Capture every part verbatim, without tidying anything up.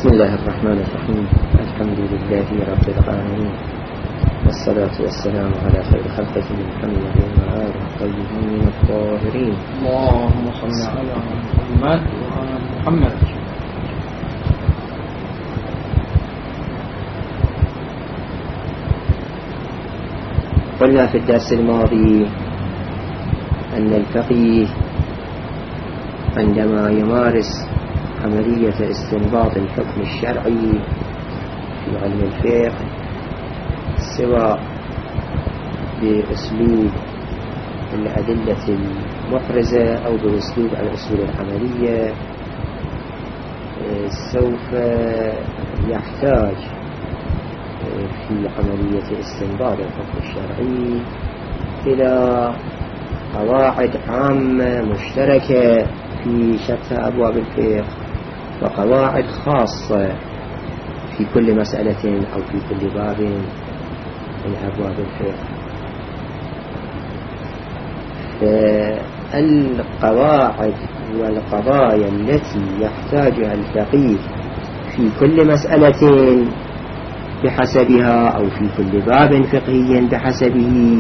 بسم الله الرحمن الرحيم. الحمد لله رب العالمين، والصلاة والسلام على خير خلقه محمد وآله الطيبين الطاهرين. اللهم صل على محمد وعلى محمد. قلنا في الدرس الماضي أن الفقيه عندما يمارس عملية استنباط الحكم الشرعي في علم الفقه سواء بأسلوب الأدلة المحرزة أو بأسلوب الأصول العملية، سوف يحتاج في عملية استنباط الحكم الشرعي إلى قواعد عامة مشتركة في شتى أبواب الفقه، وقواعد خاصة في كل مسألة أو في كل باب من أبواب الفقه. فالقواعد والقضايا التي يحتاجها الفقيه في كل مسألة بحسبها أو في كل باب فقهي بحسبه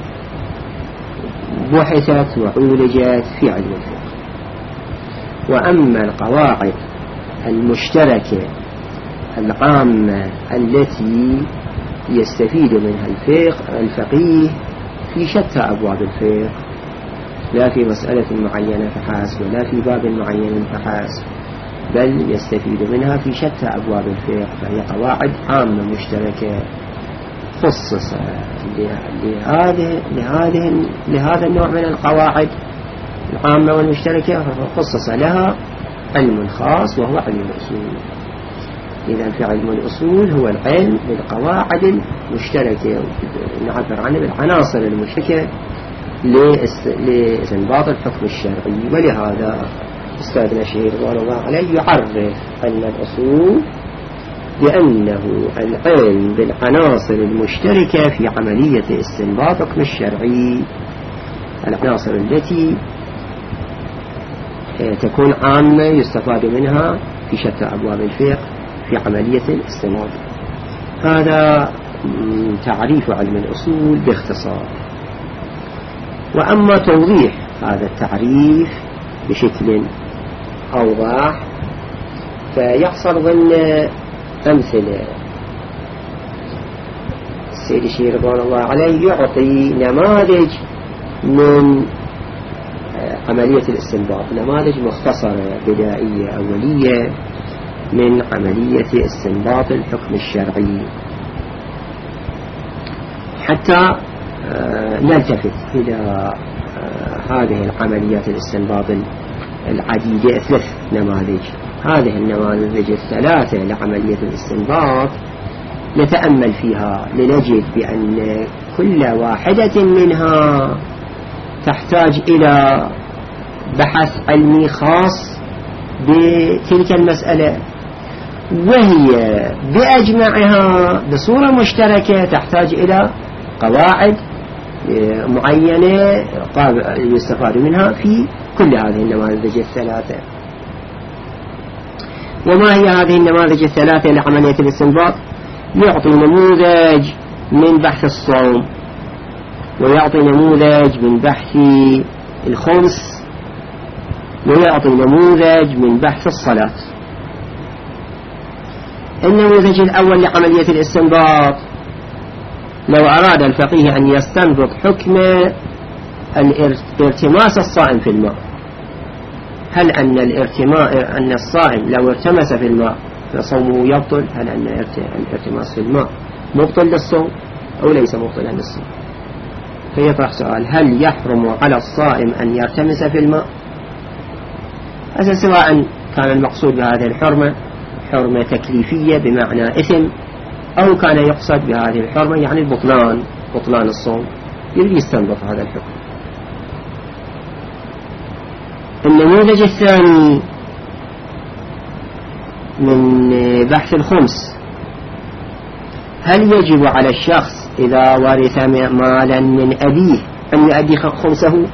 بحثت وعولجت في علم الفقه. وأما القواعد المشتركة العامة التي يستفيد منها الفقه الفقيه في شتى أبواب الفقه، لا في مسألة معينة فحسب ولا في باب معين فحسب، بل يستفيد منها في شتى أبواب الفقه، فهي قواعد عامة مشتركة خصصت لهذه لهذه لهذا النوع من القواعد العامة والمشتركة، خصص لها علم خاص وهو علم الأصول. إذا في علم الأصول هو العلم بالقواعد المشتركة، نعبر عنه بالعناصر المشتركة لاستنباط الحكم الشرعي. ولهذا أستاذنا الشهير رضوان الله عليه يعرف علم الأصول بأنه العلم بالعناصر المشتركة في عملية استنباط الحكم الشرعي، العناصر التي تكون عامة يستفاد منها في شتى أبواب الفقه في عملية الاستنباط. هذا تعريف علم الأصول باختصار. وأما توضيح هذا التعريف بشكل أوضح فيحصل ضمن أمثلة. السيد الشهير رضوان الله عليه يعطي نماذج من عملية الاستنباط، نماذج مختصرة بدائية أولية من عملية استنباط الحكم الشرعي حتى نلتفت إلى هذه العمليات الاستنباط العديدة. ثلاث نماذج، هذه النماذج الثلاثة لعملية الاستنباط نتأمل فيها لنجد بأن كل واحدة منها تحتاج إلى بحث علمي خاص بتلك المسألة، وهي بأجمعها بصورة مشتركة تحتاج إلى قواعد معينة يستفاد منها في كل هذه النماذج الثلاثة. وما هي هذه النماذج الثلاثة لعملية الاستنباط؟ يعطي نموذج من بحث الصوم، ويعطي نموذج من بحث الخمس، ويعطي نموذج من بحث الصلاة. النموذج الأول لعملية الاستنباط، لو أراد الفقيه أن يستنبط حكم الارتماس الصائم في الماء، هل أن الارتماء أن الصائم لو ارتمس في الماء فصومه يبطل؟ هل أن الارتماس في الماء مبطل للصوم أو ليس مبطلا للصوم؟ فيطرح سؤال: هل يحرم على الصائم أن يرتمس في الماء؟ هذا سواء كان المقصود بهذه الحرمة حرمة تكليفية بمعنى إثم، أو كان يقصد بهذه الحرمة يعني البطلان، بطلان الصوم، يريد يستنبط هذا الحكم. النموذج الثاني من بحث الخمس، هل يجب على الشخص إذا ورث مالا من أبيه أن يؤدي خمسه؟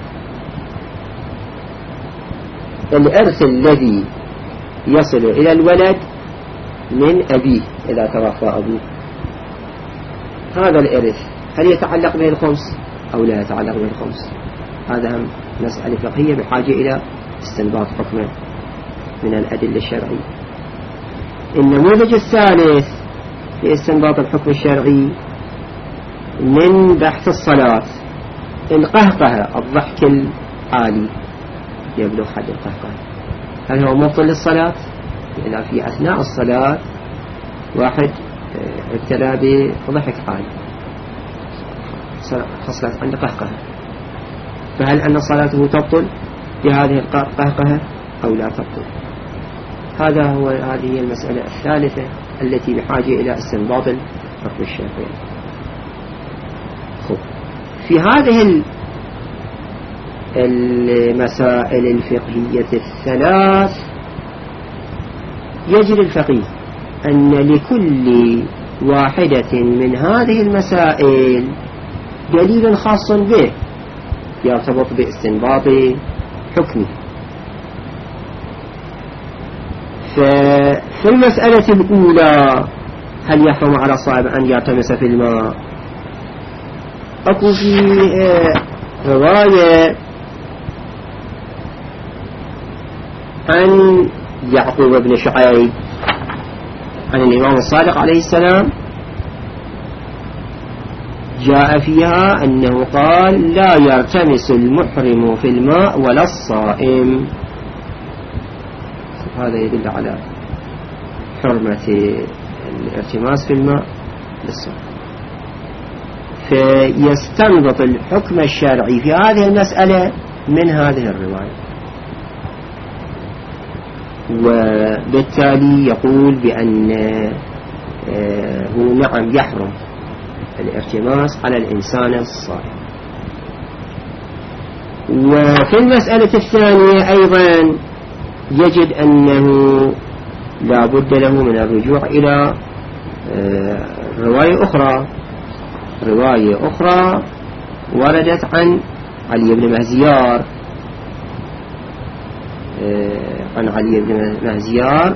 الإرث الذي يصل إلى الولد من أبيه إذا توفى أبوه، هذا الإرث هل يتعلق به الخمس أو لا يتعلق به الخمس؟ هذا هم مسألة فقهية بحاجة إلى استنباط حكمه من الأدلة الشرعية. النموذج الثالث في استنباط الحكم الشرعي من بحث الصلاة، القهقه الضحك العالي يبلغ حد القهقه، هل هو مبطل للصلاة؟ إذا في أثناء الصلاة واحد ابتلى بضحك عالي حصلت عنده قهقه، فهل أن صلاته تبطل بهذه القهقه أو لا تبطل؟ هذا هو هذه هي المسألة الثالثة التي بحاجة إلى استنباط الحكم الشرعي. في هذه المسائل الفقهية الثلاث يجد الفقيه أن لكل واحدة من هذه المسائل دليل خاص به يرتبط باستنباط حكمه. ففي المسألة الأولى هل يحرم على الصائم أن يلتمس في الماء؟ أكو في رواية عن يعقوب بن شعيب عن الإمام الصادق عليه السلام جاء فيها أنه قال لا يرتمس المحرم في الماء ولا الصائم. هذا يدل على حرمة الارتماس في الماء للصائم. فيستنبط الحكم الشرعي في هذه المسألة من هذه الرواية، وبالتالي يقول بأن هو نعم يحرم الارتماس على الإنسان الصائم. وفي المسألة الثانية أيضا يجد أنه لا بد له من الرجوع إلى رواية أخرى رواية أخرى وردت عن علي بن مهزيار عن علي بن مهزيار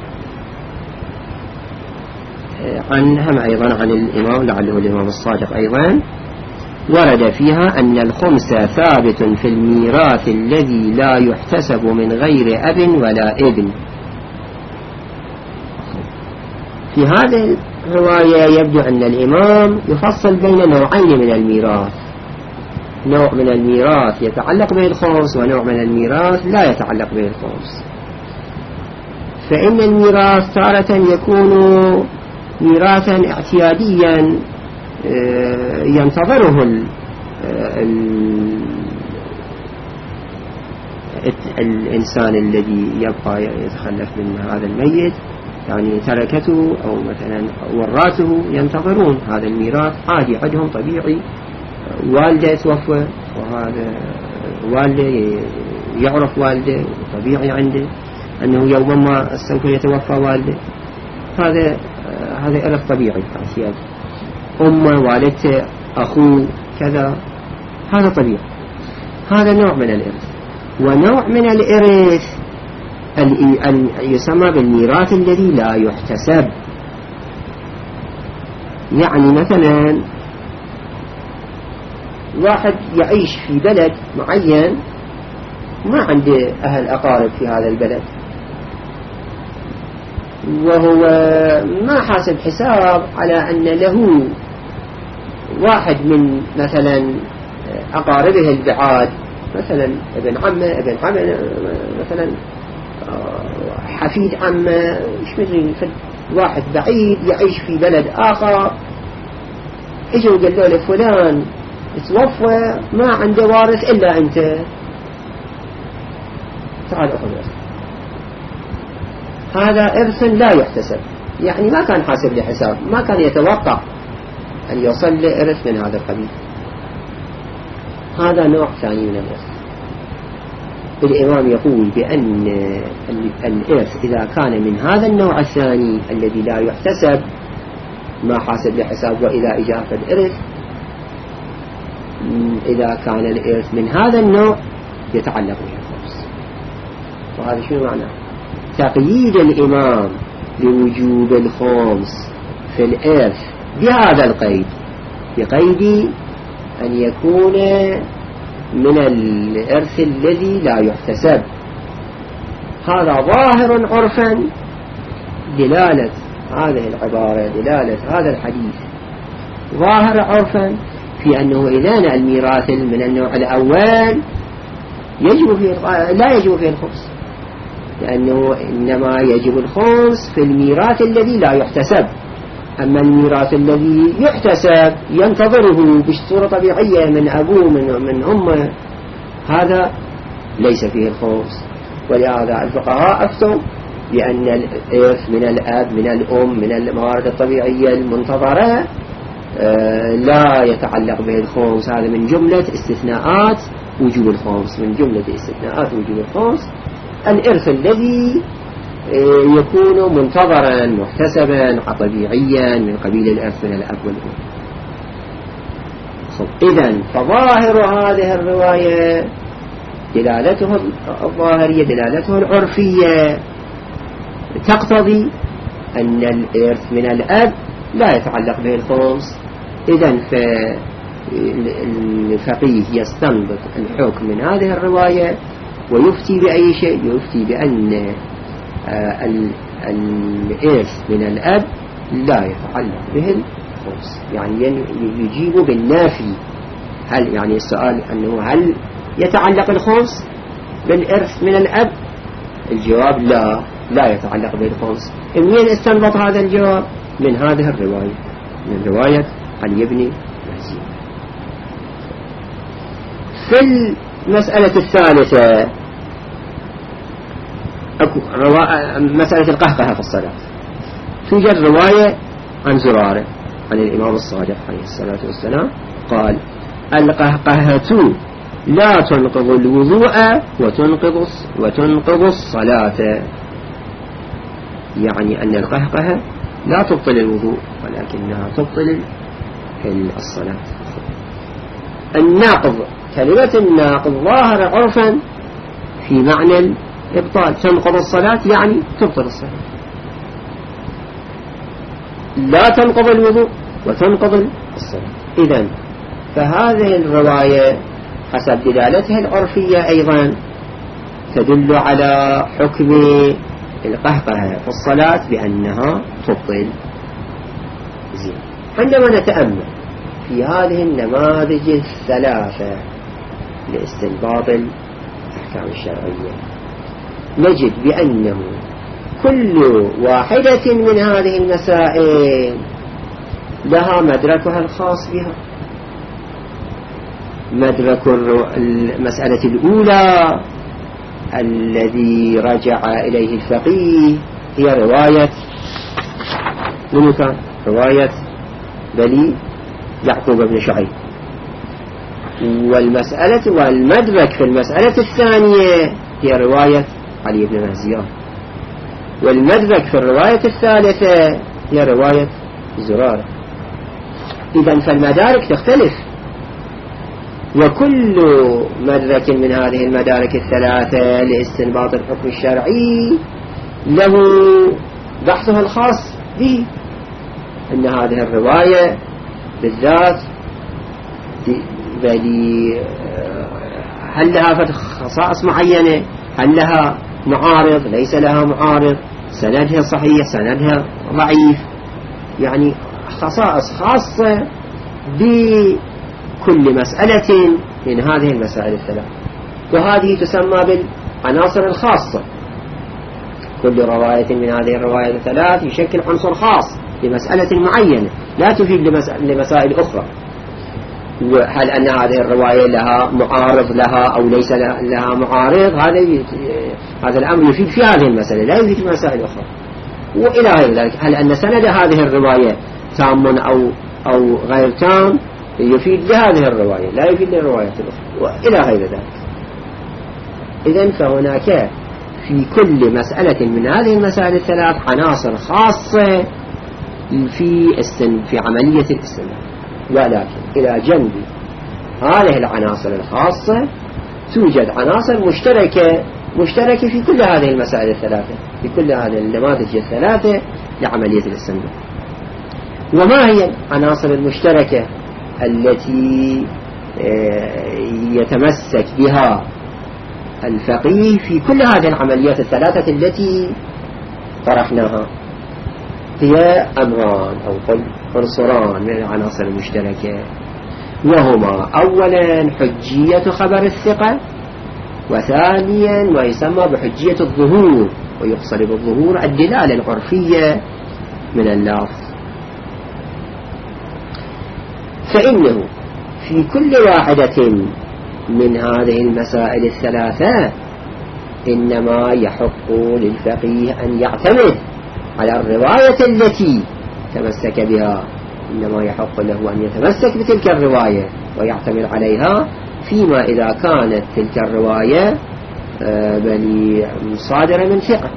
عن هم أيضا عن الإمام لعله الإمام الصادق أيضا، ورد فيها أن الخمس ثابت في الميراث الذي لا يحتسب من غير أب ولا ابن. في هذه الرواية يبدو أن الإمام يفصل بين نوعين من الميراث، نوع من الميراث يتعلق به الخمس ونوع من الميراث لا يتعلق به الخمس. فإن الميراث تارة يكون ميراثا اعتياديا ينتظره ال ال الإنسان الذي يبقى يتخلف من هذا الميت، يعني تركته أو مثلا وراثه ينتظرون هذا الميراث عادي عندهم طبيعي. والده توفى وهذا والده يعرف والده طبيعي عنده أنه يوما ما سوف يتوفى والده، هذا هذا إرث طبيعي اعتيادي. أمه والدته أخوه كذا هذا طبيعي. هذا نوع من الإرث. ونوع من الإرث يسمى بالميراث الذي لا يحتسب. يعني مثلا واحد يعيش في بلد معين ما عنده أهل أقارب في هذا البلد، وهو ما حاسب حساب على أن له واحد من مثلا أقاربه البعاد، مثلا ابن عمه ابن عمه مثلا حفيد عمه مش مدري واحد بعيد يعيش في بلد آخر، اجوا قالوا له فلان توفى ما عنده وارث إلا أنت، تعال أخذ ورث. هذا إرث لا يحتسب، يعني ما كان حاسب لحساب، ما كان يتوقع أن يصل لإرث من هذا القبيل. هذا نوع ثاني من الإرث. الإمام يقول بأن الإرث إذا كان من هذا النوع الثاني الذي لا يحتسب ما حاسب لحساب، وإذا إجافة الإرث إذا كان الإرث من هذا النوع يتعلق به الخمس. وهذا شنو معناه؟ تقييد الإمام لوجوب الخمس في الإرث بهذا القيد، بقيد أن يكون من الإرث الذي لا يحتسب. هذا ظاهر عرفا دلالة هذه العبارة، دلالة هذا الحديث ظاهر عرفا في أنه إذا الميراث من النوع الأول يجب فيه لا يجب فيه الخمس، لأنه إنما يجب الخمس في الميراث الذي لا يحتسب. أما الميراث الذي يحتسب ينتظره بصورة طبيعية من أبوه من, من أمه، هذا ليس فيه الخمس. ولهذا الفقهاء أفتوا بأن الإرث من الأب من الأم من الموارد الطبيعية المنتظرة لا يتعلق به الخمس. هذا من جملة استثناءات وجوب الخمس، من جملة استثناءات وجوب الخمس الإرث الذي يكون منتظرا محتسبا طبيعيا من قبيل الإرث من الأب والأم. إذن فظاهر هذه الرواية دلالته الظاهرية دلالته العرفية تقتضي أن الإرث من الأب لا يتعلق به الخمس. إذن فالفقيه يستنبط الحكم من هذه الرواية ويفتي بأي شيء؟ يفتي بأن الإرث من الأب لا يتعلق به الخمس، يعني يجيب بالنافي. هل يعني السؤال أنه هل يتعلق الخمس بالإرث من الأب؟ الجواب لا، لا يتعلق به الخمس. منين استنبط هذا الجواب؟ من هذه الرواية، من رواية علي بن مهزيم. في المسألة الثالثة مسألة القهقهة في الصلاة، توجد رواية عن زرارة عن الإمام الصادق عليه الصلاة والسلام قال: القهقهة لا تنقض الوضوء وتنقض وتنقض الصلاة. يعني أن القهقهة لا تبطل الوضوء ولكنها تبطل الصلاة. الناقض، كلمة الناقض ظاهر عرفا في معنى الإبطال، تنقض الصلاة يعني تبطل الصلاة. لا تنقض الوضوء وتنقض الصلاة. إذن فهذه الرواية حسب دلالتها العرفية أيضا تدل على حكم القهقهة في الصلاة بأنها تبطل. زين، عندما نتأمل في هذه النماذج الثلاثة لاستنباط الأحكام الشرعية نجد بأنه كل واحدة من هذه المسائل لها مدركها الخاص بها. مدرك المسألة الأولى الذي رجع إليه الفقيه هي رواية من كان؟ رواية بني يعقوب بن شعيب. والمسألة والمدرك في المسألة الثانية هي رواية علي بن مهزيان. والمدرك في الرواية الثالثة هي رواية زرارة. إذن فالمدارك تختلف، وكل مدرك من هذه المدارك الثلاثة لاستنباط الحكم الشرعي له بحثه الخاص به. أن هذه الرواية بالذات بلي هل لها خصائص معينة، هل لها معارض، ليس لها معارض، سندها صحيح، سندها ضعيف، يعني خصائص خاصة بكل مسألة من هذه المسائل الثلاث. وهذه تسمى بالعناصر الخاصة. كل رواية من هذه الروايات الثلاث يشكل عنصر خاص لمسألة معينة لا تفيد لمسائل أخرى. وهل أن هذه الرواية لها معارض لها أو ليس لها معارض، هذا هذا الأمر يفيد في هذه المسألة لا يفيد في مسائل أخرى. وإلى غير ذلك، هل أن سند هذه الرواية تام أو أو غير تام يفيد لهذه الرواية لا يفيد للرواية الأخرى، وإلى غير ذلك. إذن فهناك في كل مسألة من هذه المسائل الثلاث عناصر خاصة في استن في عملية الاستنباط. ولكن إلى جنب هذه العناصر الخاصة توجد عناصر مشتركة مشتركة في كل هذه المسائل الثلاثة، في كل هذه النماذج الثلاثة لعملية الاستنباط. وما هي العناصر المشتركة التي يتمسك بها الفقيه في كل هذه العمليات الثلاثة التي طرحناها؟ هي أمران أو عنصران من العناصر المشتركة، وهما أولا حجية خبر الثقة، وثانيا ما يسمى بحجية الظهور، ويقصد بالظهور الدلالة العرفية من اللفظ. فإنه في كل واحدة من هذه المسائل الثلاثة إنما يحق للفقيه أن يعتمد على الرواية التي تمسك بها، إنما يحق له أن يتمسك بتلك الرواية ويعتمد عليها، فيما إذا كانت تلك الرواية بل صادرة من ثقة.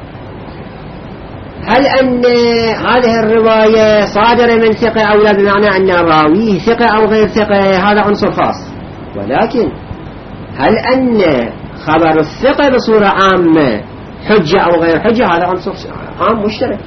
هل أن هذه الرواية صادرة من ثقة أو لا، بمعنى أن راويه ثقة أو غير ثقة، هذا عنصر خاص. ولكن هل أن خبر الثقة بصورة عامة حجة أو غير حجة، هذا عنصر عام مشترك.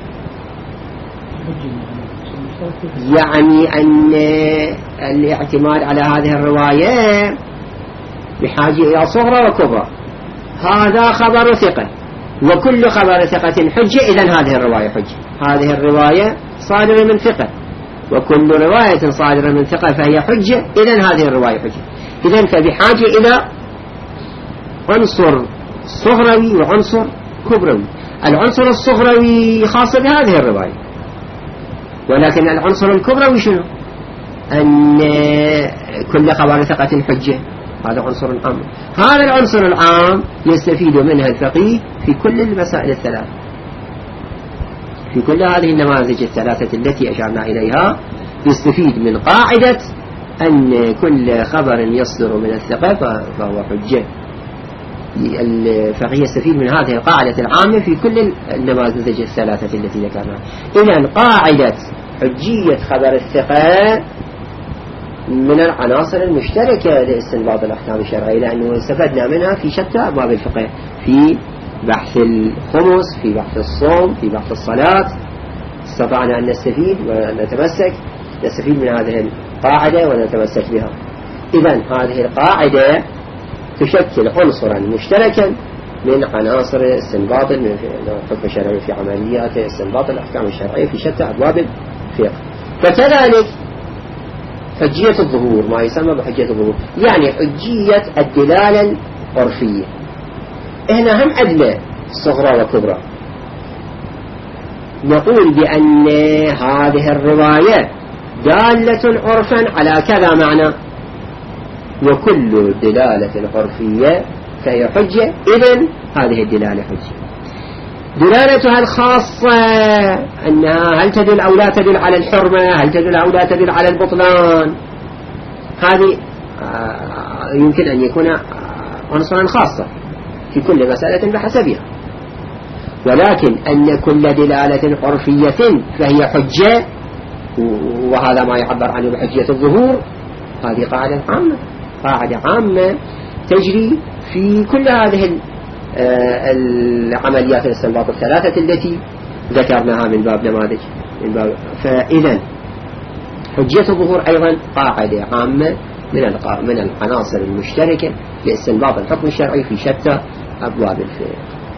يعني أن الاعتماد على هذه الرواية بحاجة إلى صغرى وكبرى، هذا خبر ثقة، وكل خبر ثقة حجة، إذن هذه الرواية حجة. هذه الرواية صادرة من ثقة، وكل رواية صادرة من ثقة فهي حجة، إذن هذه الرواية حجة. إذن فبحاجة إلى عنصر صغروي وعنصر كبروي. العنصر الصغروي خاص بهذه الرواية، ولكن العنصر الكبروي شنو؟ أن كل خبر ثقة حجة، هذا عنصر عام. هذا العنصر العام يستفيد منها الفقيه في كل المسائل الثلاث، في كل هذه النماذج الثلاثة التي أشرنا إليها، يستفيد من قاعدة أن كل خبر يصدر من الثقة فهو حجة. الفقيه يستفيد من هذه القاعدة العامة في كل النماذج الثلاثة التي ذكرناها. إذن قاعدة حجية خبر الثقة من العناصر المشتركة لاستنباط الأحكام الشرعية، لأنه استفدنا منها في شتى أبواب الفقه، في بحث الخمس، في بحث الصوم، في بحث الصلاة، استطعنا أن نستفيد ونتمسك نستفيد من هذه القاعدة ونتمسك بها. إذن هذه القاعدة تشكل عنصرا مشتركا من عناصر استنباط الحكم الشرعي في عمليات استنباط الأحكام الشرعية في شتى أبواب الفقه. فكذلك حجية الظهور، ما يسمى بحجية الظهور، يعني حجية الدلالة العرفية. هنا هم عندنا صغرى وكبرى. نقول بأن هذه الرواية دالة عرفا على كذا معنى، وكل دلالة عرفية فهي حجة، إذن هذه الدلالة حجة. دلالتها الخاصة أنها هل تدل أو لا تدل على الحرمة، هل تدل أو لا تدل على البطلان، هذه يمكن أن يكون عنصرا خاصة في كل مسألة بحسبها. ولكن أن كل دلالة عرفية فهي حجة، وهذا ما يعبر عنه بحجية الظهور، هذه قاعدة عامة، قاعدة عامة تجري في كل هذه العمليات الاستنباط الثلاثة التي ذكرناها من باب نماذج من باب. فإذا حجية الظهور أيضا قاعدة عامة من من العناصر المشتركة لاستنباط الحكم الشرعي في شتى أبواب الفقه.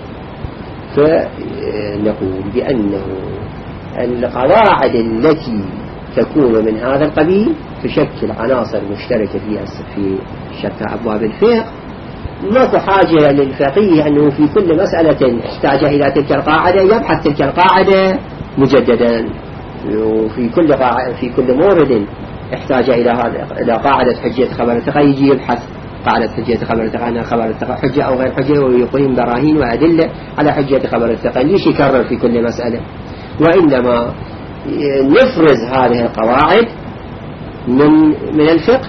فنقول بأنه القواعد التي تكون من هذا القبيل تشكل عناصر مشتركة في شتى أبواب الفقه. ماكو حاجة للفقيه أنه في كل مسألة احتاج إلى تلك القاعدة يبحث تلك القاعدة مجددا، وفي كل قاعدة في كل مورد احتاج إلى هذا إلى قاعدة حجية خبر الثقة يجي يبحث قاعدة حجية خبر الثقة أن خبر الثقة حجة أو غير حجة، ويقيم براهين وأدلة على حجية خبر الثقة. ليش يكرر في كل مسألة؟ وإنما نفرز هذه القواعد من من الفقه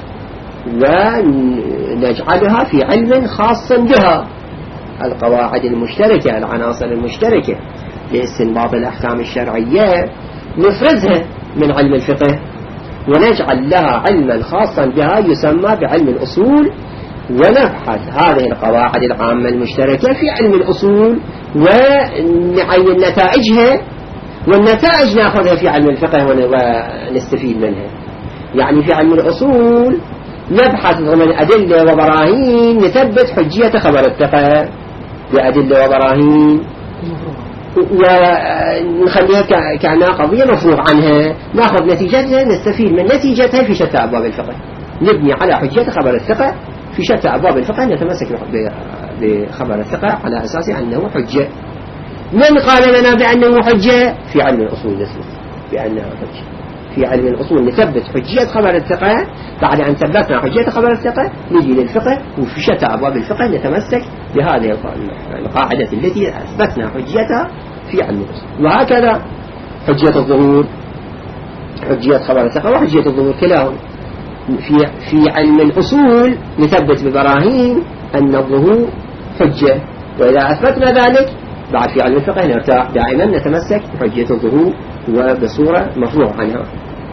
ونجعلها في علم خاص بها، القواعد المشتركة، العناصر المشتركة لاستنباط الأحكام الشرعية نفرزها من علم الفقه ونجعل لها علما خاصا بها يسمى بعلم الأصول، ونبحث هذه القواعد العامة المشتركة في علم الأصول ونعين نتائجها، والنتائج نأخذها في علم الفقه ونستفيد منها. يعني في علم الأصول نبحث ضمن أدلة وبراهين نثبت حجية خبر الثقة بأدلة وبراهين، ونخليها كأنها قضية مفروغ عنها، نأخذ نتيجتها، نستفيد من نتيجتها في شتى أبواب الفقه، نبني على حجية خبر الثقة في شتى أبواب الفقه، نتمسك بخبر الثقة على أساس أنه حجة. من قال لنا بأنه حجة؟ في علم الأصول نثبت بأنه حجة. في علم الأصول نثبت حجية خبر الثقة، بعد أن ثبتنا حجية خبر الثقة نجي للفقه، وفي شتى أبواب الفقه نتمسك بهذه القاعدة التي أثبتنا حجيتها في علم الأصول. وهكذا حجية الظهور، حجية خبر الثقة وحجية الظهور كلاهم في في علم الأصول نثبت ببراهين أن الظهور حجة، وإذا أثبتنا ذلك بعد في علم الفقه نرتاح، دائما نتمسك بحجية الظهور وبصورة مفروغ عنها.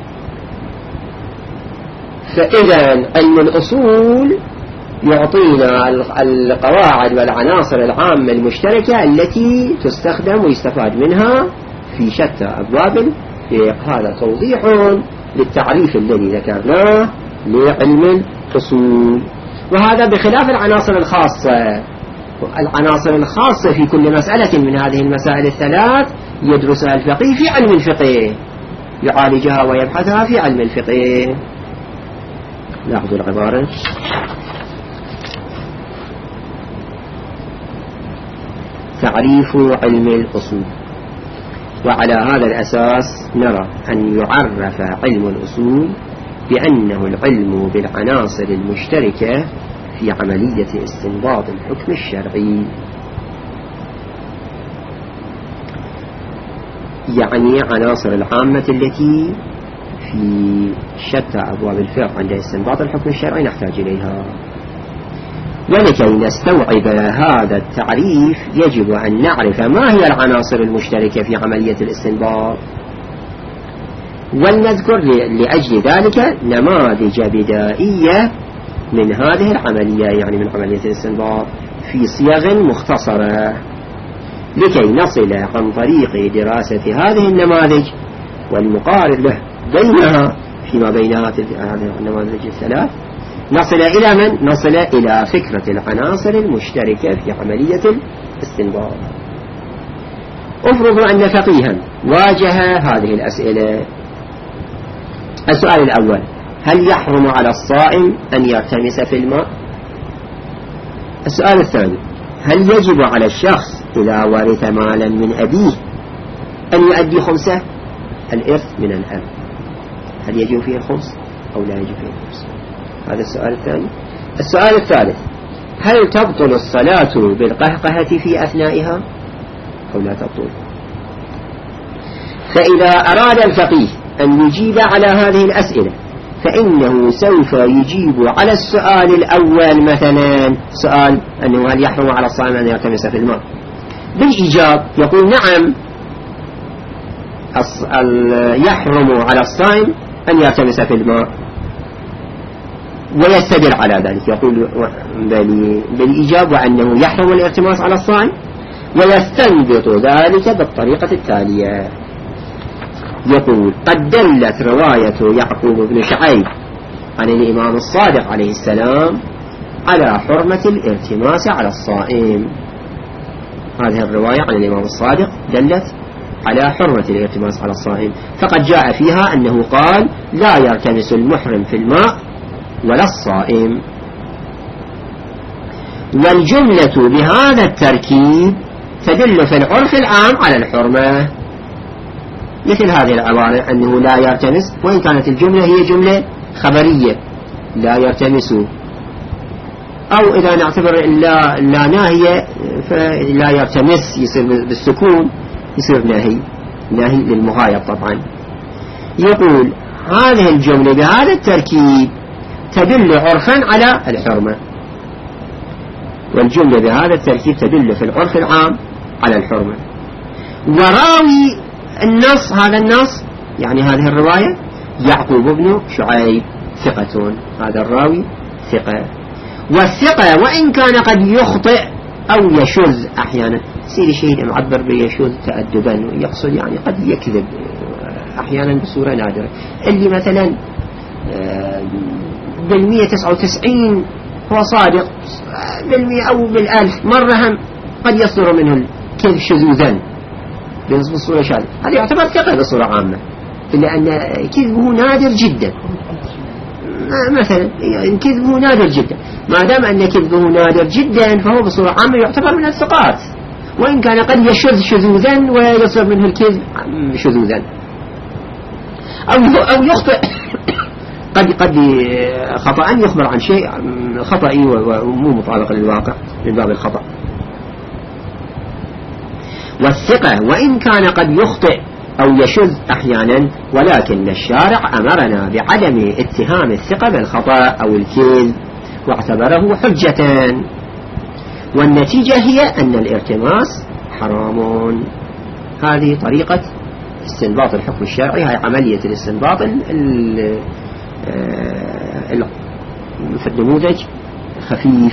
فإذا علم الأصول يعطينا القواعد والعناصر العامة المشتركة التي تستخدم ويستفاد منها في شتى أبواب الفقه. هذا توضيح للتعريف الذي ذكرناه لعلم الأصول، وهذا بخلاف العناصر الخاصة. العناصر الخاصة في كل مسألة من هذه المسائل الثلاث يدرسها الفقيه في علم الفقه، يعالجها ويبحثها في علم الفقه. لاحظوا العبارة: تعريف علم الأصول. وعلى هذا الأساس نرى أن يعرف علم الأصول بأنه العلم بالعناصر المشتركة في عملية استنباط الحكم الشرعي، يعني عناصر العامة التي في شتى أبواب الفقه عند استنباط الحكم الشرعي نحتاج إليها. ولكي نستوعب هذا التعريف يجب أن نعرف ما هي العناصر المشتركة في عملية الاستنباط، ولنذكر لأجل ذلك نماذج بدائية من هذه العملية، يعني من عملية الاستنباط في صيغ مختصرة، لكي نصل عن طريق دراسة هذه النماذج والمقارن له بينها فيما بين هذه النماذج الثلاث، نصل إلى من؟ نصل إلى فكرة العناصر المشتركة في عملية الاستنباط. افرضوا أن فقيها واجه هذه الأسئلة. السؤال الأول: هل يحرم على الصائم أن يرتمس في الماء؟ السؤال الثاني: هل يجب على الشخص إذا ورث مالا من أبيه أن يؤدي خمسه؟ الإرث من الأب، هل يجب فيه الخمس أو لا يجب فيه الخمس؟ هذا السؤال الثاني. السؤال الثالث: هل تبطل الصلاة بالقهقهة في أثنائها أو لا تبطل؟ فإذا أراد الفقيه أن يجيب على هذه الأسئلة فإنه سوف يجيب على السؤال الأول، مثلا سؤال أنه هل يحرم على الصائم أن يرتمس في الماء، بالإيجاب يقول نعم يحرم على الصائم أن يرتمس في الماء، ويستدل على ذلك يقول بالإيجاب وأنه يحرم الارتماس على الصائم، ويستنبط ذلك بالطريقة التالية. يقول: قد دلت رواية يعقوب بن شعيب عن الإمام الصادق عليه السلام على حرمة الارتماس على الصائم. هذه الرواية عن الإمام الصادق دلت على حرمة الارتماس على الصائم، فقد جاء فيها أنه قال: لا يرتمس المحرم في الماء ولا الصائم. والجملة بهذا التركيب تدل في العرف العام على الحرمة، مثل هذه العبارة أنه لا يرتمس، وإن كانت الجملة هي جملة خبرية لا يرتمس، أو إذا نعتبر لا, لا ناهية فلا يرتمس يصير بالسكون يصير ناهي، ناهي للمغاير طبعا. يقول هذه الجملة بهذا التركيب تدل عرفا على الحرمة، والجملة بهذا التركيب تدل في العرف العام على الحرمة. وراوي النص، هذا النص يعني هذه الرواية يعقوب بن شعيب ثقة، هذا الراوي ثقة، والثقة وإن كان قد يخطئ أو يشذ أحيانا. سيدي شيء معبر بيشذ تأدبا يقصد يعني قد يكذب أحيانا بصورة نادرة، اللي مثلا بالمية تسعة وتسعين هو صادق، بالمية أو بالألف مرة هم قد يصدر منه الكذب شذوذا بصورة شاذة، هذا يعتبر ثقة بصورة عامة، إلا أن كذبه نادر جدا. مثلا كذبه نادر جدا، ما دام أن كذبه نادر جدا فهو بصورة عامة يعتبر من الثقات، وإن كان قد يشذ شذوذا ويصدر منه الكذب شذوذا أو يخطئ قد قد خطأ يخبر عن شيء خطأي ومو مطابق للواقع من باب الخطأ. والثقة وإن كان قد يخطئ أو يشذ أحيانا، ولكن الشارع أمرنا بعدم اتهام الثقة بالخطأ أو الكذب واعتبره حجة، والنتيجة هي أن الارتماس حرام. هذه طريقة استنباط الحكم الشرعي، هاي عملية الاستنباط في النموذج خفيف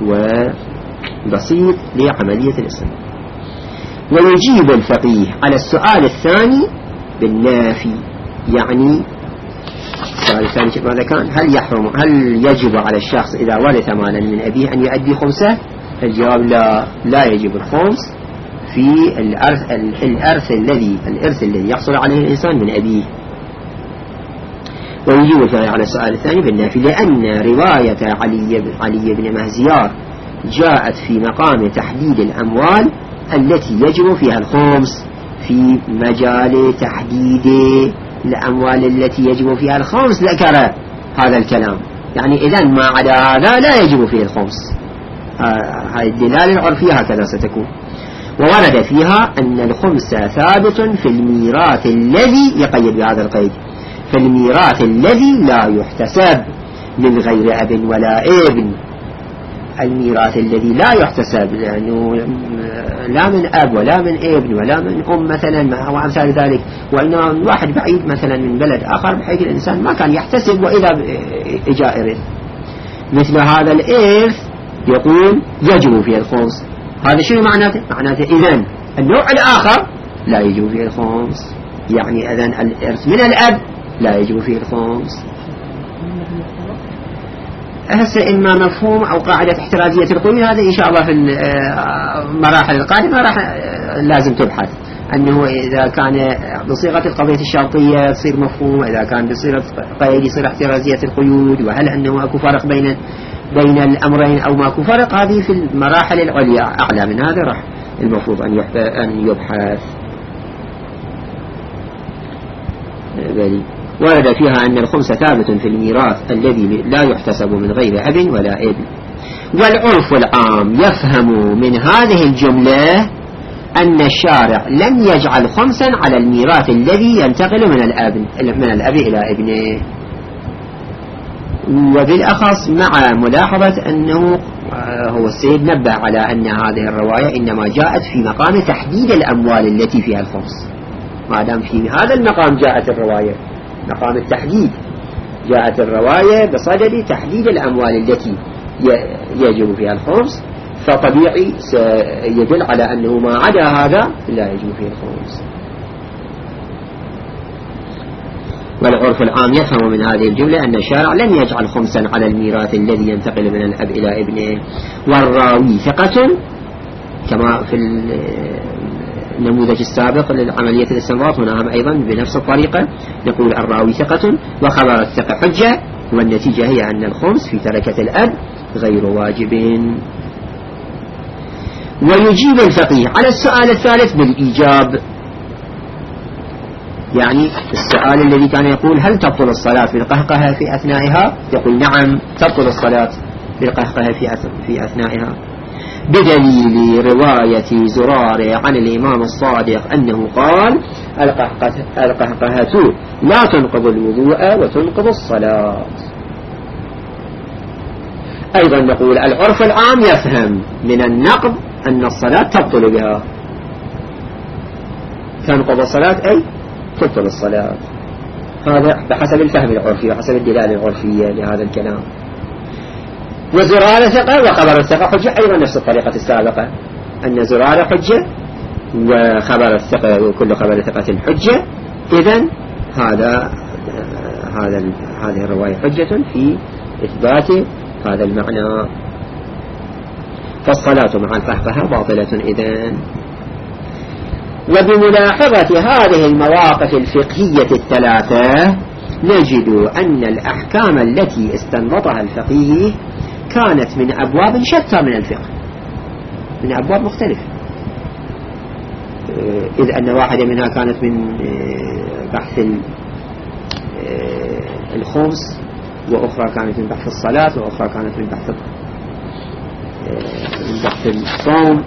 وبسيط لعملية الاستنباط. ويجيب الفقيه على السؤال الثاني بالنافي، يعني السؤال الثاني ماذا كان؟ هل يحرم هل يجب على الشخص إذا ورث مالا من أبيه أن يؤدي خمسه؟ الجواب لا، لا يجب الخمس في الأرث, الأرث الذي الإرث الذي يحصل عليه الإنسان من أبيه. ويجيب الفقيه على السؤال الثاني بالنافي، لأن رواية علي, علي بن مهزيار جاءت في مقام تحديد الأموال التي يجب فيها الخمس، في مجال تحديد الأموال التي يجب فيها الخمس ذكر هذا الكلام، يعني إذن ما عدا هذا لا يجب فيه الخمس. هذه الدلالة العرفية هكذا ستكون. وورد فيها أن الخمس ثابت في الميراث الذي يقيد بهذا القيد، في الميراث الذي لا يحتسب من غير أب ولا ابن. الميراث الذي لا يحتسب لأنه لا من أب ولا من ابن ولا من أم مثلا وأمثال ذلك، وإنما واحد بعيد مثلا من بلد آخر بحيث الإنسان ما كان يحتسب وإذا إجاء إرث. مثل هذا الإرث يقول يجب فيه الخمس. هذا شنو معناته؟ معناته إذن النوع الآخر لا يجب فيه الخمس، يعني إذن الإرث من الأب لا يجب فيه الخمس. هسه إما مفهوم أو قاعدة احترازية القيود، هذا إن شاء الله في المراحل القادمة راح لازم تبحث أنه إذا كان بصيغة القضية الشرطية تصير مفهوم، إذا كان بصيغة قيد يصير احترازية القيود، وهل أنه أكو فرق بين بين الأمرين أو ماكو فرق. هذه في المراحل العليا أعلى من هذا راح المفروض أن يبحث. بلي ورد فيها أن الخمس ثابت في الميراث الذي لا يحتسب من غير أب ولا ابن. والعرف العام يفهم من هذه الجملة أن الشارع لم يجعل خمسا على الميراث الذي ينتقل من الأب من الأب إلى ابنه، وبالأخص مع ملاحظة أنه هو السيد نبه على أن هذه الرواية إنما جاءت في مقام تحديد الأموال التي فيها الخمس. ما دام في هذا المقام جاءت الرواية مقام التحديد، جاءت الرواية بصدد تحديد الأموال التي يجب فيها الخمس، فطبيعي سيدل على أنه ما عدا هذا لا يجب فيه الخمس. والعرف العام يفهم من هذه الجملة أن الشارع لم يجعل خمسا على الميراث الذي ينتقل من الأب إلى ابنه. والراوي ثقة كما في النموذج السابق للعملية الاستنباط، هنا هم أيضا بنفس الطريقة نقول الراوي ثقة وخبر الثقة حجة، والنتيجة هي أن الخمس في تركة الأب غير واجب. ويجيب الفقيه على السؤال الثالث بالإيجاب، يعني السؤال الذي كان يقول هل تبطل الصلاة بالقهقه في أثنائها، يقول نعم تبطل الصلاة بالقهقه في أثنائها، بدليل رواية زرار عن الإمام الصادق أنه قال القهقهة لا تنقض الوضوء وتنقض الصلاة. أيضا نقول العرف العام يفهم من النقض أن الصلاة تبطل بها، تنقض الصلاة أي تبطل الصلاة. هذا بحسب الفهم العرفي وحسب الدلالة العرفية لهذا الكلام. وزرارة ثقة وخبر الثقة حجة أيضا نفس الطريقة السابقة، أن زرارة حجة وخبر الثقة وكل خبر ثقة حجة. إذن هذا هذا هذه الرواية حجة في إثبات هذا المعنى. فالصلاة مع القهقه باطلة إذن. وبملاحظة هذه المواقف الفقهية الثلاثة نجد أن الأحكام التي استنبطها الفقيه كانت من أبواب شتى من الفقه، من أبواب مختلفة، إذ أن واحدة منها كانت من بحث الخمس، وأخرى كانت من بحث الصلاة، وأخرى كانت من بحث من بحث الصوم.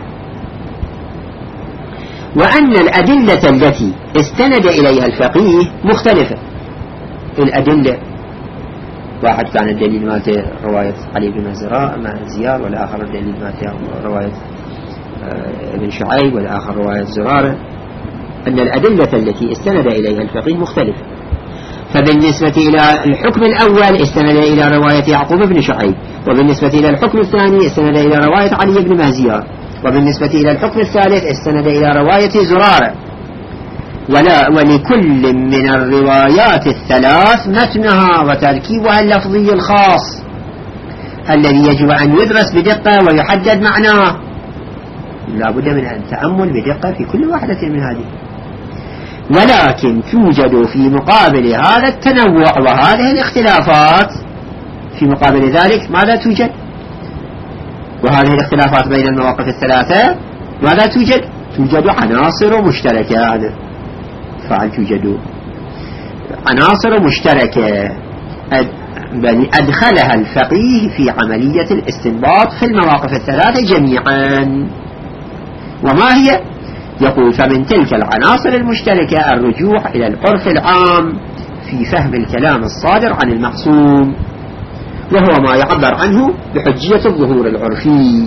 وأن الأدلة التي استند إليها الفقيه مختلفة. الأدلة واحد كان الدليل مالته رواية علي بن زياد، والآخر الدليل مالته رواية ابن شعيب، والآخر رواية زرارة. أن الأدلة التي استند إليها الفقيه مختلفة. فبالنسبة إلى الحكم الأول استند إلى رواية يعقوب بن شعيب، وبالنسبة إلى الحكم الثاني استند إلى رواية علي بن مهزيار، وبالنسبة إلى الحكم الثالث استند إلى رواية زرارة. ولا ولكل من الروايات الثلاث متنها وتركيبها اللفظي الخاص الذي يجب أن يدرس بدقة ويحدد معناه. لا بد من التأمل بدقة في كل واحدة من هذه. ولكن توجد في مقابل هذا التنوع وهذه الاختلافات، في مقابل ذلك ماذا توجد؟ وهذه الاختلافات بين المواقف الثلاثة ماذا توجد؟ توجد عناصر مشتركة. هذا فعل توجد عناصر مشتركة أدخلها الفقيه في عملية الاستنباط في المواقف الثلاثة جميعا. وما هي؟ يقول: فمن تلك العناصر المشتركة الرجوع إلى العرف العام في فهم الكلام الصادر عن المعصوم، وهو ما يعبر عنه بحجية الظهور العرفي.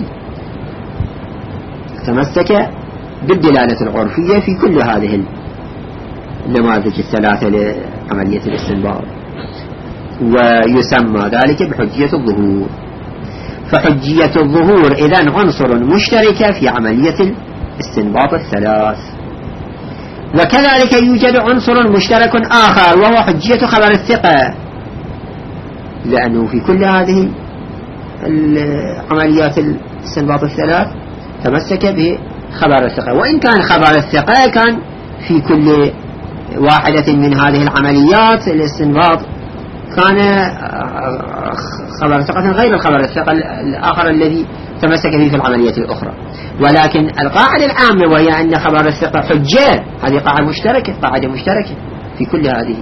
تمسك بالدلالة العرفية في كل هذه النماذج الثلاثة لعملية الاستنباط، ويسمى ذلك بحجية الظهور. فحجية الظهور إذن عنصر مشترك في عملية الاستنباط الثلاث. وكذلك يوجد عنصر مشترك آخر وهو حجية خبر الثقة، لأنه في كل هذه عمليات الاستنباط الثلاث تمسك بخبر الثقة، وإن كان خبر الثقة كان في كل واحدة من هذه العمليات الاستنباط كان خبر ثقة غير الخبر الثقة الآخر الذي تمسك به في العملية الأخرى. ولكن القاعدة العامة وهي أن خبر الثقة حجة، هذه قاعدة مشتركة، قاعدة مشتركة في كل هذه.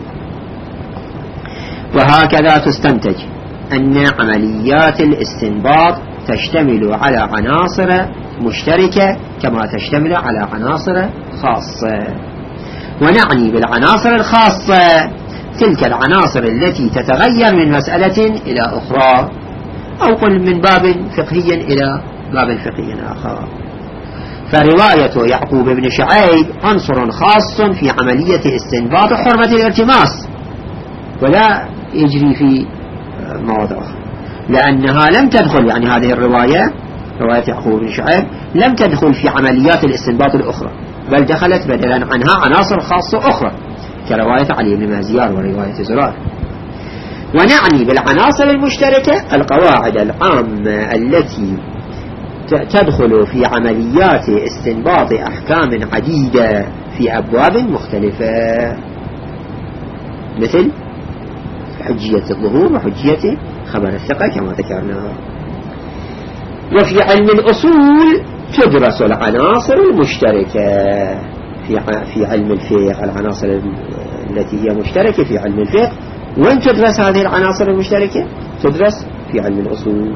وهكذا تستنتج أن عمليات الاستنباط تشتمل على عناصر مشتركة كما تشتمل على عناصر خاصة. ونعني بالعناصر الخاصة تلك العناصر التي تتغير من مسألة إلى أخرى، أو قل من باب فقهي إلى باب فقهي آخر. فرواية يعقوب بن شعيب عنصر خاص في عملية استنباط حرمة الالتماس، ولا يجري في مواضع أخرى، لأنها لم تدخل، يعني هذه الرواية رواية يعقوب بن شعيب لم تدخل في عمليات الاستنباط الأخرى، بل دخلت بدلا عنها عناصر خاصة أخرى كرواية علي بن مهزيار ورواية زرار. ونعني بالعناصر المشتركة القواعد العامة التي تدخل في عمليات استنباط أحكام عديدة في أبواب مختلفة، مثل حجية الظهور وحجية خبر الثقة كما ذكرنا. وفي علم الأصول تدرس العناصر المشتركة في في علم الفقه، العناصر التي هي مشتركة في علم الفقه. وين تدرس هذه العناصر المشتركة؟ تدرس في علم الأصول،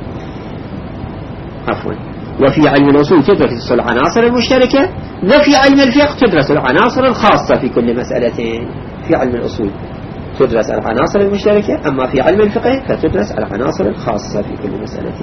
عفوا وفي علم الأصول تدرس العناصر المشتركة، وفي علم الفقه تدرس العناصر الخاصة في كل مسألة. في علم الأصول تدرس العناصر المشتركة، أما في علم الفقه فتدرس العناصر الخاصة في كل مسألة.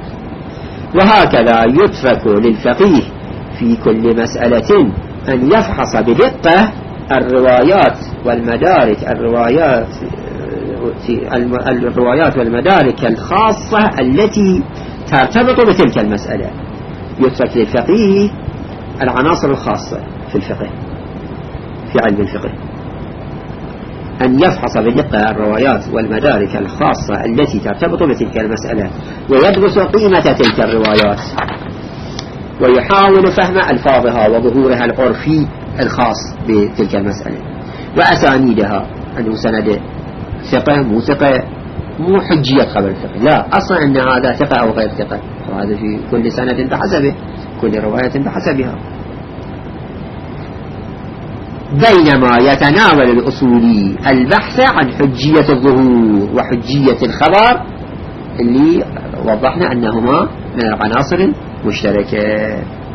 وهكذا يترك للفقيه في كل مسألة أن يفحص بدقة الروايات والمدارك الروايات الروايات والمدارك الخاصة التي ترتبط بتلك المسألة. يترك للفقيه العناصر الخاصة في الفقه، في علم الفقه، أن يفحص بدقة الروايات والمدارك الخاصة التي ترتبط بتلك المسألة، ويدرس قيمة تلك الروايات، ويحاول فهم ألفاظها وظهورها العرفي الخاص بتلك المسألة، وأسانيدها، أنه سند ثقة مو ثقة، مو حجية خبر الفقه، لا، أصلا أن هذا ثقة أو غير ثقة، وهذا في كل سند بحسبه، كل رواية بحسبها. بينما يتناول الأصولي البحث عن حجية الظهور وحجية الخبر اللي وضحنا أنهما من العناصر المشتركة،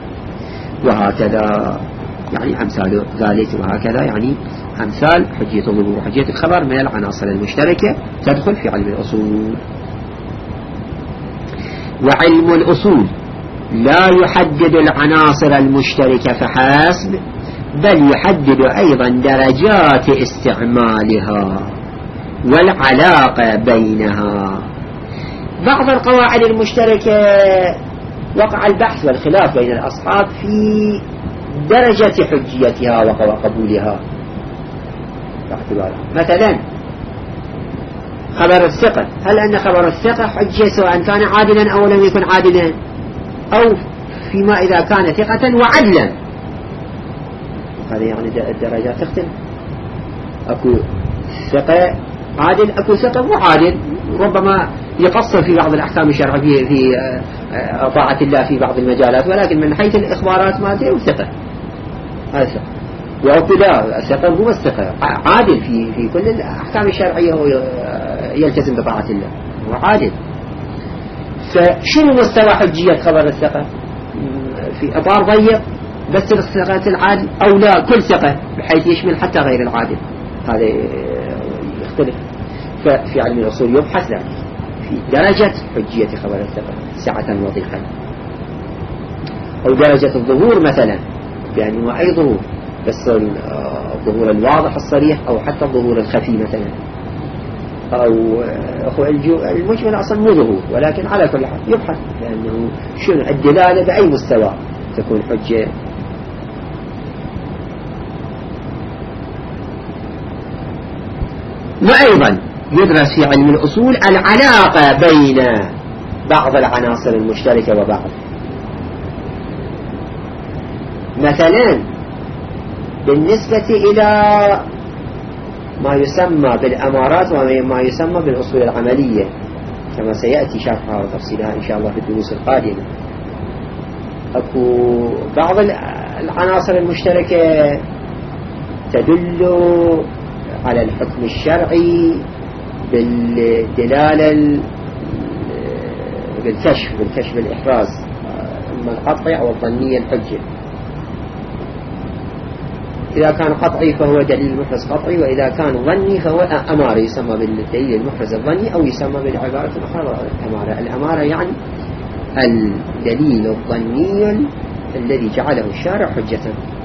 وهكذا يعني أمثال ذلك، وهكذا يعني أمثال حجية الظهور وحجية الخبر من العناصر المشتركة تدخل في علم الأصول. وعلم الأصول لا يحدد العناصر المشتركة فحسب، بل يحدد أيضا درجات استعمالها والعلاقة بينها. بعض القواعد المشتركة وقع البحث والخلاف بين الأصحاب في درجة حجيتها وقبولها. مثلا خبر الثقة، هل أن خبر الثقة حجية سواء كان عادلا أو لم يكن عادلا، أو فيما إذا كان ثقة وعدلا؟ هذه يعني الدرجات تختلف، أكو ثقة عادل، أكو ثقة مو عادل، ربما يقصر في بعض الأحكام الشرعية في طاعة الله في بعض المجالات، ولكن من حيث الإخبارات ما تيه ثقة، هذا ثقة. وأكو لا، الثقة هو الثقة عادل في في كل الأحكام الشرعية، يلتزم بطاعة الله، هو عادل. فشنو مستوى حجية خبر الثقة؟ في إطار ضيق بس الثقة العادل، أو لا كل ثقة بحيث يشمل حتى غير العادل؟ هذا يختلف. ففي علم الأصول يبحث ذلك في درجة حجية خبر الثقة سعة وضيقا، أو درجة الظهور مثلا، يعني هو أي ظهور، بس الظهور الواضح الصريح أو حتى الظهور الخفي مثلا، أو المجمل أصلا مو ظهور، ولكن على كل حال يبحث لأنه شنو الدلالة بأي مستوى تكون حجة. وأيضا يدرس في علم الأصول العلاقة بين بعض العناصر المشتركة وبعض. مثلا بالنسبة إلى ما يسمى بالأمارات وما يسمى بالأصول العملية، كما سيأتي شرحها وتفصيلها إن شاء الله في الدروس القادمة، أكو بعض العناصر المشتركة تدل على الحكم الشرعي بالدلالة بالكشف بالكشف الإحراز، إما القطعي أو الظنية الحجة. إذا كان قطعي فهو دليل محرز قطعي، وإذا كان ظني فهو أمارة، يسمى بالدليل المحرز الظني، أو يسمى بالعبارة الأخرى الأمارة. الأمارة يعني الدليل الظني الذي جعله الشارع حجة.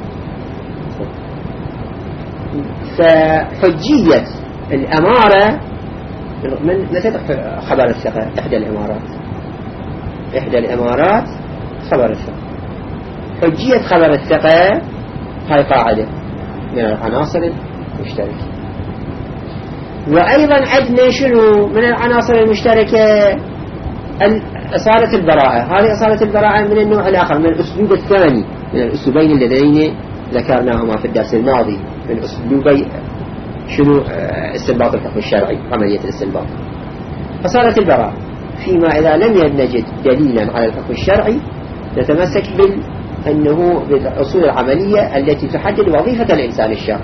فحجية الأمارة من مثل خبر الثقة، إحدى الأمارات إحدى الأمارات خبر الثقة. حجية خبر الثقة هاي قاعدة من العناصر المشتركة. وأيضا عندنا شنو من العناصر المشتركة؟ إصالة البراءة. هذه إصالة البراءة من النوع الآخر، من الأسلوب الثاني من الأسلوبين اللذين ذكرناهما في الدرس الماضي، من أسلوبي شنو استنباط الحكم الشرعي، عملية الاستنباط. إصالة البراءة فيما إذا لم نجد دليلا على الحكم الشرعي نتمسك بال أنه بالأصول العملية التي تحدد وظيفة الإنسان الشاك.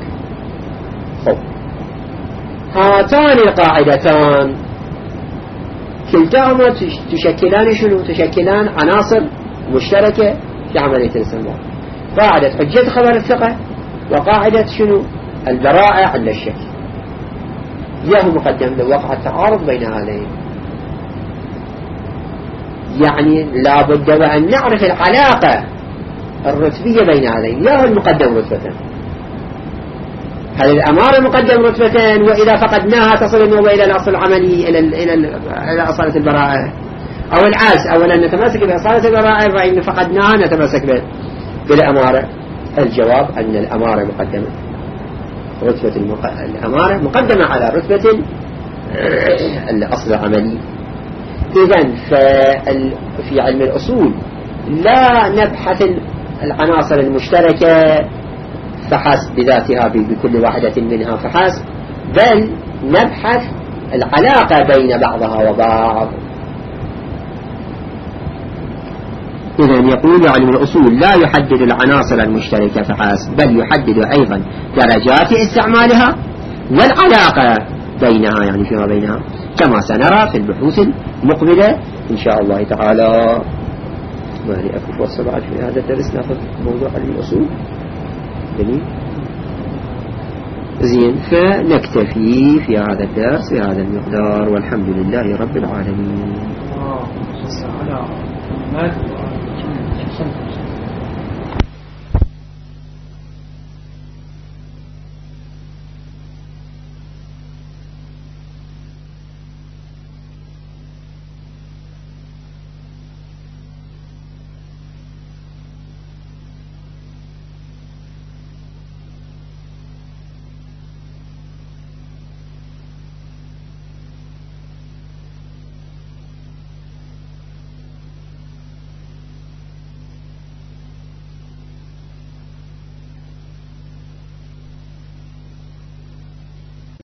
هاتان القاعدتان كلتاهما تشكلان شنو؟ تشكلان عناصر مشتركة في عملية الاستنباط. قاعدة حجية خبر الثقة، وقاعدة شنو؟ البراءة عند الشك. ياهو مقدم لو وقع التعارض بين هذين، يعني لا بد وأن نعرف العلاقة الرتبية بين هذين، ياهو المقدم رتبة. هل الأمارة مقدم رتبتين وإذا فقدناها تصل النوبة إلى الأصل العملي إلى إلى إلى أصالة البراءة، أو العكس، أولا نتمسك بأصالة البراءة فإن فقدناها نتمسك بالأمارة؟ الجواب أن الأمارة مقدمة، رتبة المق... الأمارة مقدمة على رتبة الأصل العملي. إذن في علم الأصول لا نبحث العناصر المشتركة فحسب بذاتها بكل واحدة منها فحسب، بل نبحث العلاقة بين بعضها وبعض. إذن يقول علم الأصول لا يحدد العناصر المشتركة فحسب، بل يحدد أيضا درجات استعمالها والعلاقة بينها، يعني فيما بينها، كما سنرى في البحوث المقبلة إن شاء الله تعالى. ما لي أكو فرصة بعد في هذا الدرس نأخذ موضوع علم الأصول. جميل، زين، فنكتفي في هذا الدرس بهذا المقدار، والحمد لله رب العالمين.